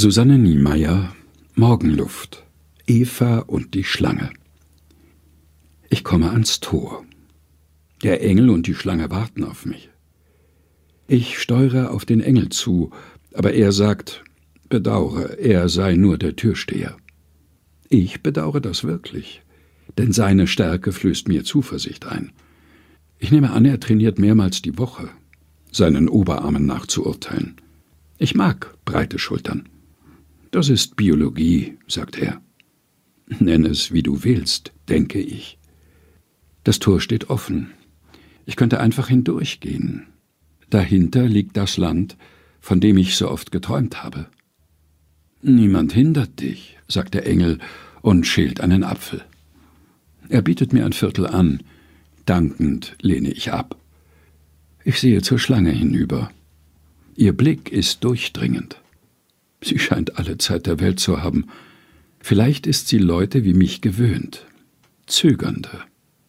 Susanne Niemeyer, Morgenluft, Eva und die Schlange. Ich komme ans Tor. Der Engel und die Schlange warten auf mich. Ich steuere auf den Engel zu, aber er sagt, bedauere, er sei nur der Türsteher. Ich bedauere das wirklich, denn seine Stärke flößt mir Zuversicht ein. Ich nehme an, er trainiert mehrmals die Woche, seinen Oberarmen nach zu urteilen. Ich mag breite Schultern. Das ist Biologie, sagt er. Nenn es, wie du willst, denke ich. Das Tor steht offen. Ich könnte einfach hindurchgehen. Dahinter liegt das Land, von dem ich so oft geträumt habe. Niemand hindert dich, sagt der Engel und schält einen Apfel. Er bietet mir ein Viertel an. Dankend lehne ich ab. Ich sehe zur Schlange hinüber. Ihr Blick ist durchdringend. Sie scheint alle Zeit der Welt zu haben. Vielleicht ist sie Leute wie mich gewöhnt. Zögernde.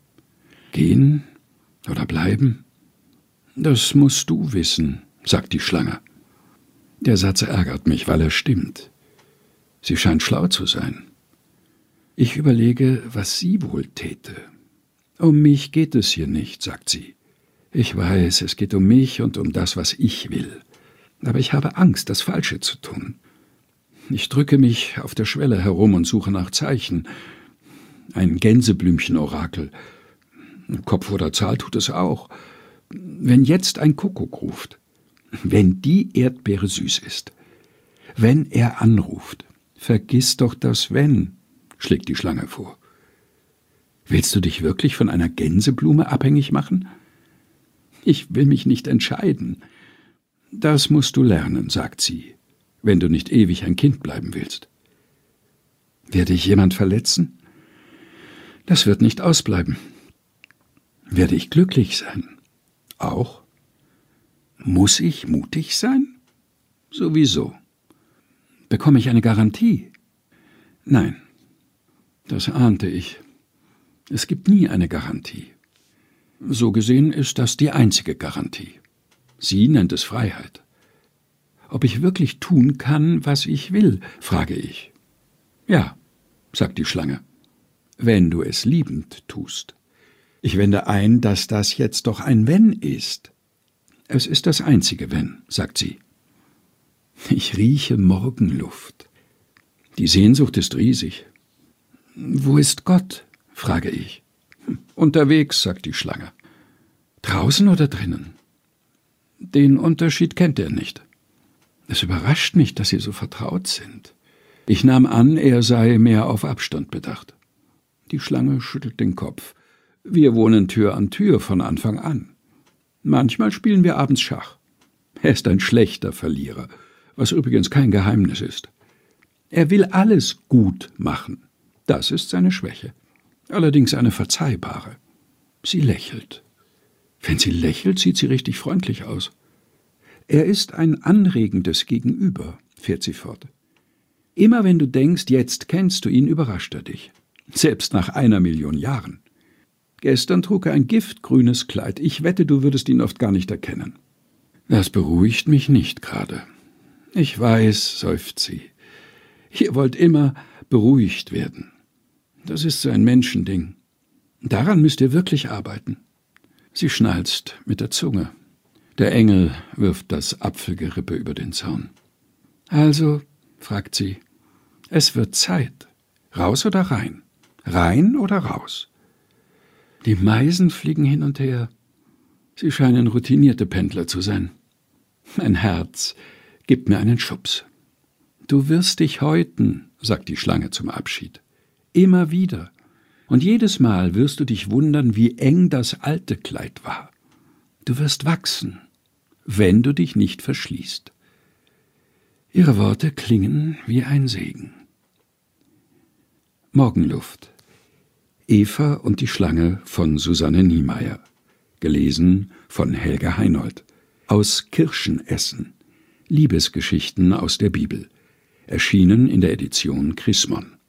Gehen oder bleiben? Das musst du wissen, sagt die Schlange. Der Satz ärgert mich, weil er stimmt. Sie scheint schlau zu sein. Ich überlege, was sie wohl täte. Um mich geht es hier nicht, sagt sie. Ich weiß, es geht um mich und um das, was ich will. Aber ich habe Angst, das Falsche zu tun. Ich drücke mich auf der Schwelle herum und suche nach Zeichen. Ein Gänseblümchen-Orakel. Kopf oder Zahl tut es auch. Wenn jetzt ein Kuckuck ruft, wenn die Erdbeere süß ist, wenn er anruft, vergiss doch das Wenn, schlägt die Schlange vor. Willst du dich wirklich von einer Gänseblume abhängig machen? Ich will mich nicht entscheiden. Das musst du lernen, sagt sie, wenn du nicht ewig ein Kind bleiben willst. Werde ich jemand verletzen? Das wird nicht ausbleiben. Werde ich glücklich sein? Auch? Muss ich mutig sein? Sowieso. Bekomme ich eine Garantie? Nein, das ahnte ich. Es gibt nie eine Garantie. So gesehen ist das die einzige Garantie. Sie nennt es Freiheit. Ob ich wirklich tun kann, was ich will, frage ich. Ja, sagt die Schlange, wenn du es liebend tust. Ich wende ein, dass das jetzt doch ein Wenn ist. Es ist das einzige Wenn, sagt sie. Ich rieche Morgenluft. Die Sehnsucht ist riesig. Wo ist Gott? Frage ich. Unterwegs, sagt die Schlange. Draußen oder drinnen? Den Unterschied kennt er nicht. Es überrascht mich, dass sie so vertraut sind. Ich nahm an, er sei mehr auf Abstand bedacht. Die Schlange schüttelt den Kopf. Wir wohnen Tür an Tür von Anfang an. Manchmal spielen wir abends Schach. Er ist ein schlechter Verlierer, was übrigens kein Geheimnis ist. Er will alles gut machen. Das ist seine Schwäche. Allerdings eine verzeihbare. Sie lächelt. Wenn sie lächelt, sieht sie richtig freundlich aus. Er ist ein anregendes Gegenüber, fährt sie fort. Immer wenn du denkst, jetzt kennst du ihn, überrascht er dich. Selbst nach 1 Million Jahren. Gestern trug er ein giftgrünes Kleid. Ich wette, du würdest ihn oft gar nicht erkennen. Das beruhigt mich nicht gerade. Ich weiß, seufzt sie. Ihr wollt immer beruhigt werden. Das ist so ein Menschending. Daran müsst ihr wirklich arbeiten. Sie schnalzt mit der Zunge. Der Engel wirft das Apfelgerippe über den Zaun. Also, fragt sie, es wird Zeit. Raus oder rein? Rein oder raus? Die Meisen fliegen hin und her. Sie scheinen routinierte Pendler zu sein. Mein Herz gibt mir einen Schubs. Du wirst dich häuten, sagt die Schlange zum Abschied. Immer wieder. Und jedes Mal wirst du dich wundern, wie eng das alte Kleid war. Du wirst wachsen, wenn du dich nicht verschließt. Ihre Worte klingen wie ein Segen. Morgenluft. Eva und die Schlange von Susanne Niemeyer. Gelesen von Helga Heinold. Aus Kirschenessen. Liebesgeschichten aus der Bibel. Erschienen in der Edition Chrismon.